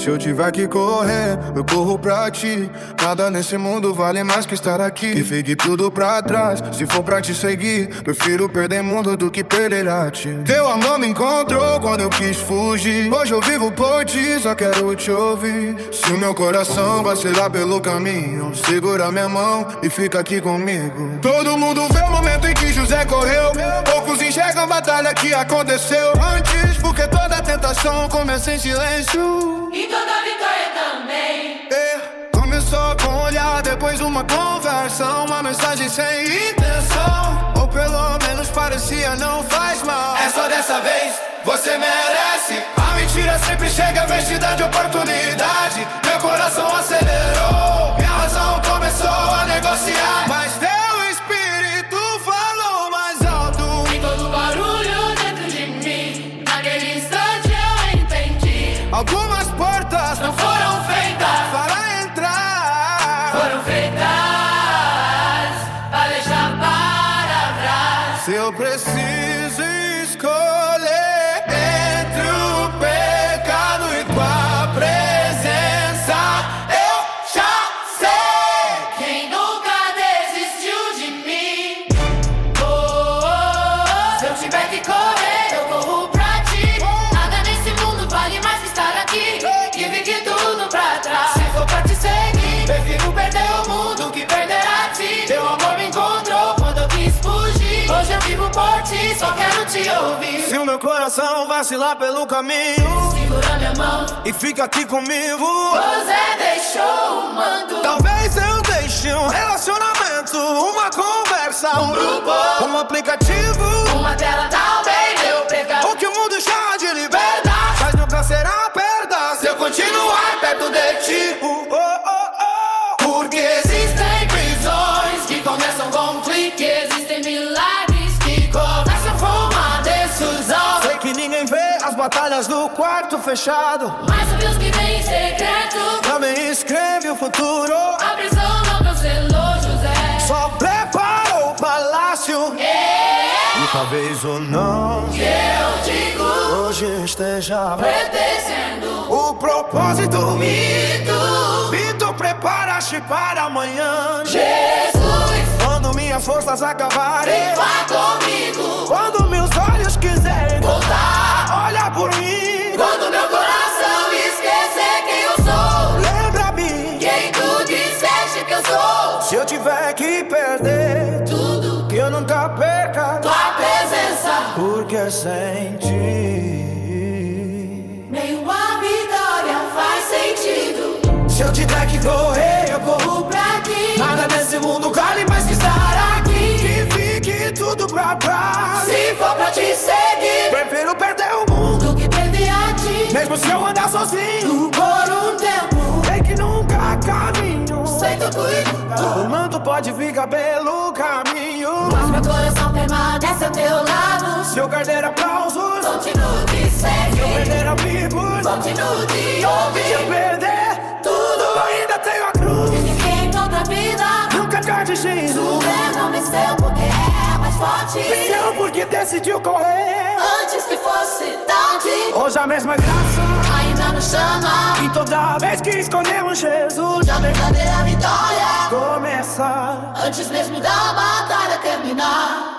Se eu tiver que correr, eu corro pra ti. Nada nesse mundo vale mais que estar aqui. Que fique tudo pra trás, se for pra te seguir. Prefiro perder mundo do que perder a ti. Teu amor me encontrou quando eu quis fugir. Hoje eu vivo por ti, só quero te ouvir. Se o meu coração vacilar pelo caminho, segura minha mão e fica aqui comigo. Todo mundo vê o momento em que José correu. Poucos enxergam a batalha que aconteceu antes, porque toda tentação começa em silêncio. E toda vitória também. Começou com um olhar, depois uma conversa, uma mensagem sem intenção. Ou pelo menos parecia, não faz mal. É só dessa vez, você merece. A mentira sempre chega vestida de oportunidade. Meu coração acelerou, minha razão começou a negociar. Mas teu espírito falou mais alto. E todo barulho dentro de mim, naquele instante eu entendi. Algumas portas Não foram feitas para entrar, foram feitas pra deixar para trás. se eu preciso escolher entre o pecado e tua presença, eu já sei. Quem nunca desistiu de mim? Se eu tiver que correr, eu corro pra ti. Nada nesse mundo vale mais que estar aqui. E fique tudo pra trás. Se for pra te seguir, prefiro perder o mundo que perder a ti. Teu amor me encontrou quando eu quis fugir. Hoje eu vivo por ti, só quero te ouvir. Se o meu coração vacilar pelo caminho Segura minha mão, e fica aqui comigo, você deixou o manto. talvez eu deixe um relacionamento, uma conversa, um grupo, um aplicativo, uma tela talvez eu perca. o que o mundo chama de liberdade, mas nunca será perda se eu continuar perto de ti. Porque Existem prisões que começam com clique. Existem milagres que começam com uma decisão. sei que ninguém vê as batalhas do quarto fechado, Mas o Deus que vem em secreto, também escreve o futuro. a prisão não cancelou José. Só preparou o palácio. E talvez o não Que eu digo, hoje esteja pretendendo o propósito. mito. Vitor, prepara-te para amanhã. Jesus, Quando minhas forças acabarem, vá comigo. quando meus olhos quiserem Voltar. olha por mim, Quando meu coração esquecer quem eu sou, lembra-me. quem tu disseste que eu sou. Se eu tiver que perder, Tudo, que eu nunca perca, tua presença. porque sem ti Nenhuma vitória faz sentido. se eu tiver que correr, eu corro. Pra ti, Nada nesse mundo vale mais que estar aqui. Que fique tudo pra trás. se for pra te seguir, Prefiro perder o mundo, do que perder a ti. mesmo se eu andar sozinho. Por um tempo, Sei que nunca caminho. sem tu cuidado, O manto pode ficar pelo caminho. mas meu coração permanece ao teu lado. Se eu perder aplausos, Continuo te se eu seguir, perder amigos, continuo te se eu ouvir. perder tudo, ainda tenho a cruz. Ninguém em outra vida, Nunca cante Jesus. tu não venceu porque é mais forte. Venceu porque decidiu correr. Antes que fosse tarde, Hoje a mesma graça. ainda nos chama. E toda vez que escolhemos Jesus, A verdadeira vitória, começar. antes mesmo da batalha terminar.